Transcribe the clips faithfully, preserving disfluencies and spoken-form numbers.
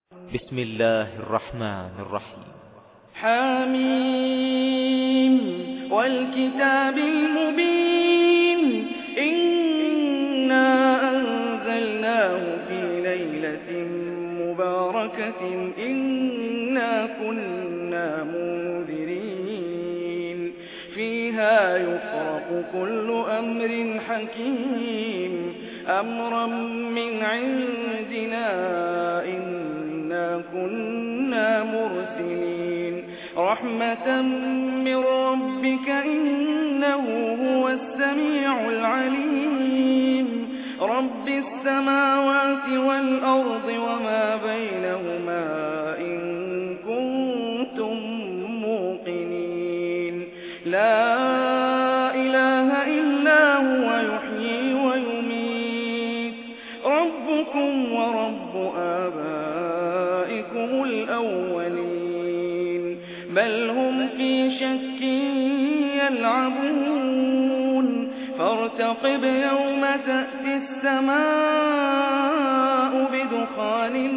بسم الله الرحمن الرحيم. حميم والكتاب المبين إنا أنزلناه في ليلة مباركة إنا كنا منذرين فيها يفرق كل أمر حكيم أمرا من عندنا إنا كنا مرسلين رحمة من ربك إنه هو السميع العليم رب السماوات والأرض وما بينهما إن كنتم موقنين لا إله إلا هو يحيي ويميت ربكم ورب آبائكم الأولين بل هم في شك يلعبون فارتقب يوم تأتي السماء بدخان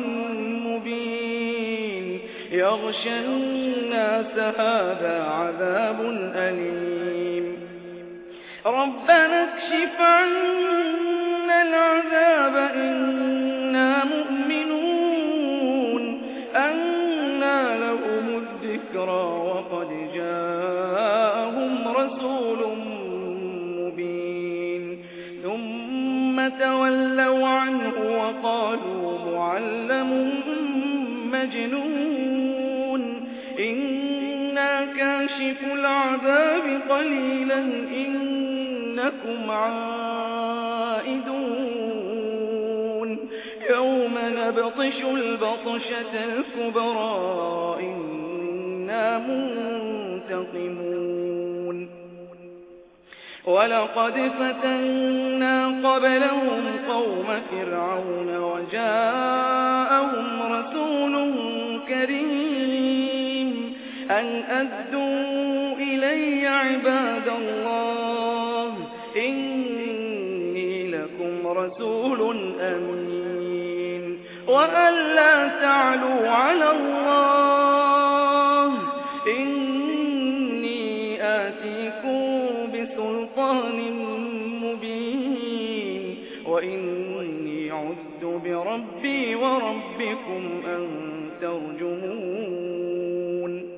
مبين يغشى الناس هذا عذاب أليم ربنا اكشف عنا العذاب إنا مؤمنون أنى لهم الذكرى وقد جاءهم رسول مبين ثم تولوا عنه وقالوا معلم مجنون إنا كاشف العذاب قليلا إنكم عائدون يوم نبطش البطشة الكبرى إنا منتقمون ولقد فتنا قبلهم قوم فرعون وجاءهم رسول كريم أن أدوا إلي عباد الله إني لكم رسول أمين وأن لا تعلوا على الله إني آتيكم بسلطان مبين وإني عذت بربي وربكم أن ترجمون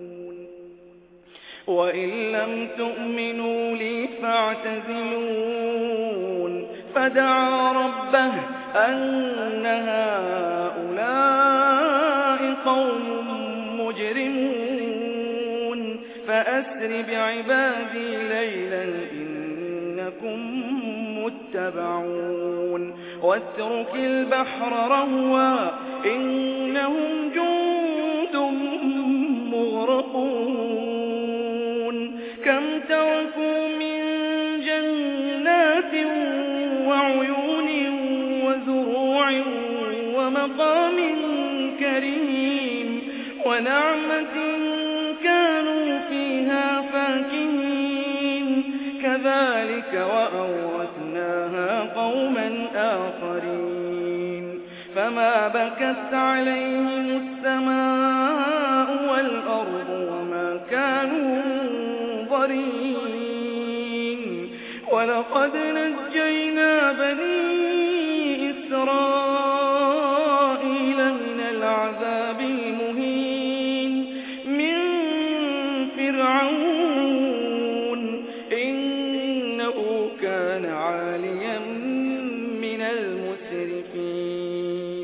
وإن لم تؤمنوا لي فاعتزلون فدعا ربه أن هؤلاء قوم مجرمون فأسر بعبادي ليلا إنكم متبعون واترك البحر رهوا إنهم جند مغرقون كم تركوا من جنات وعيون وزروع ومقام كريم ونعمة كانوا فيها فاكهين كذلك وأورثناها قوما آخرين فما بكت عليهم السماء والأرض وما كانوا منظرين ولقد نجينا بني إسرائيل من العذاب المهين من فرعون إنه كان عاليا من المسرفين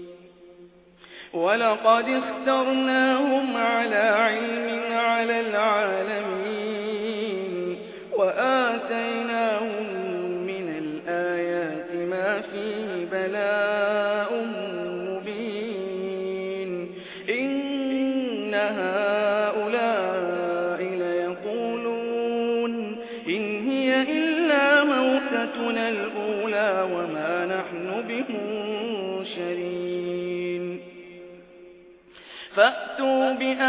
ولقد اخترناهم على علم على العالمين وآتيناهم من الآيات ما فيه بلاء مبين إن هؤلاء ليقولون إن هي إلا موتتنا الأولى وما نحن بمنشرين فأتوا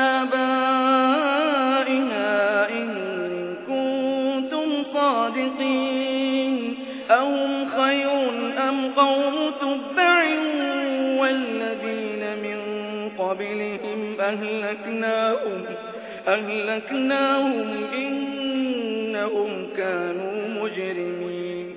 بآبائنا إن كنتم صادقين أهم خير أم قوم تبع والذين من قبلهم أهلكناهم أهلكناهم إنهم كانوا مجرمين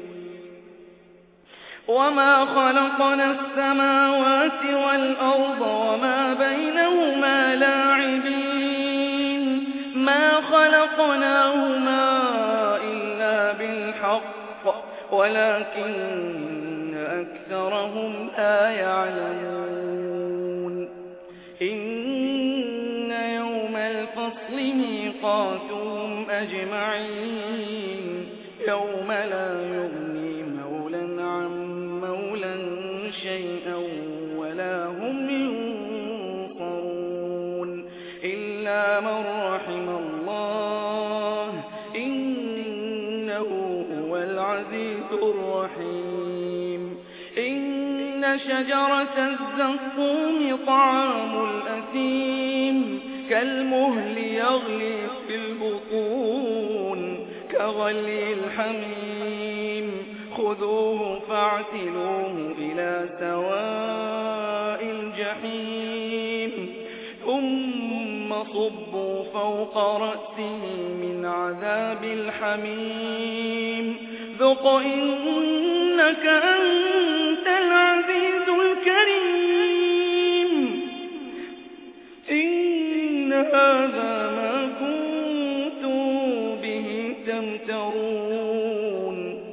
وما خلقنا السماوات والأرض وما بينهما لاعبين ما خلقناهما إلا بالحق ولكن أكثرهم لا يعلمون إن يوم الفصل ميقاتهم أجمعين يوم لا يغني مولى عن مولى شيئا ولا هم ينصرون إلا من رحم الله إنه هو العزيز الرحيم إن شجرة الزقوم طعام الأثيم كالمهل يغلي في البطون كغلي الحميم خذوه فاعتلوه إلى سواء الجحيم ثم صبوا فوق رأسه من عذاب الحميم ذق إنك أنت العزيز الكريم إن هذا ما كنتم به تمترون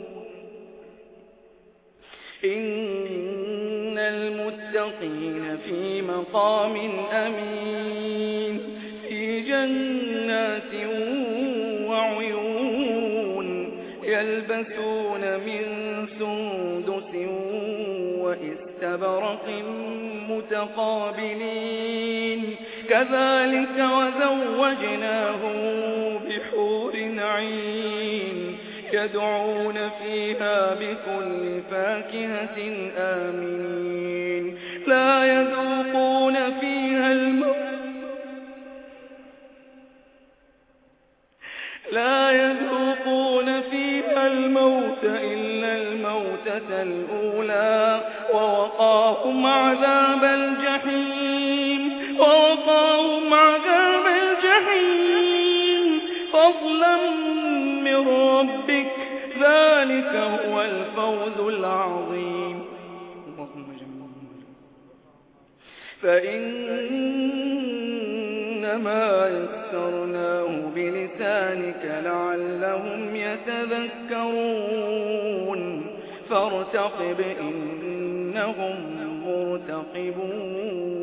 إن المتقين في مقام أمين في جنات وعيون يلبسون من سندس وإستبرق متقابلين كذلك وزوجناهم بحور عين يدعون فيها بكل فاكهة آمنين لا يذوقون فيها الموت لا يذوقون فيها الموت إلا الموتة الأولى ووقاهم عذاب الجحيم ووقاهم عذاب الجحيم فضلا من ربك ذلك هو الفوز العظيم فإنما يسرناه بلسانك لعلهم يتذكرون فارتقب إنهم مرتقبون